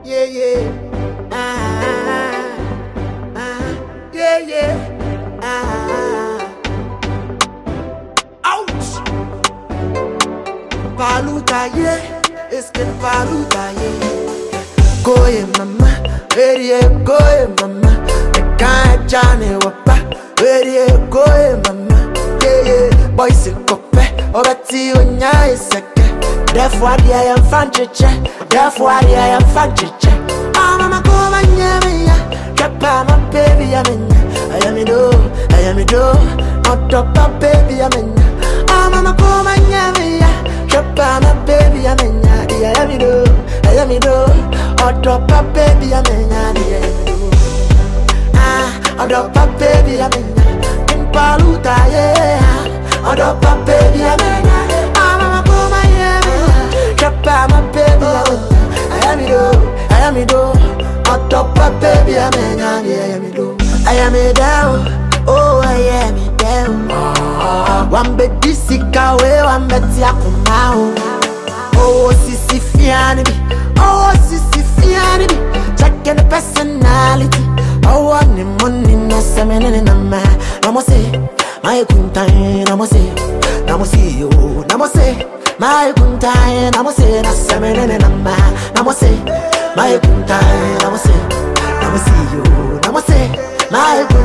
Yeah, yeah. Yeah, yeah. Ouch. Paluta, yeah. It's good paluta, yeah. Go in mama. Ready, go in mama. The kind Johnny wapa. Ready, go in mama. Yeah, yeah. Boys, kope. Obati unya iseke. Therefore, I am fanchiche. Therefore, I am fanchiche. Mama, come and yummy. Drop my baby, I'm in. I am it, not drop my baby, I'm in. Mama, come and yummy. Drop my baby, I'm in. I am it, not drop my baby, I'm in. I drop my baby, I'm in Paluta, yeah. I drop my baby, I'm in. Mama, come and yummy. Drop my baby, I am it, on top of baby, I am it down, oh, I am it down. One bed this way, one bed yakumao. Oh, sissy fiani, oh, sissy fiani. Check the personality. Oh, one money, no semen in a man. Namose, my kuntai, namose, namose, you, namose. My kuntai, namose, no semen in a man. Namose. My kuntai, namase, namase you, namase. My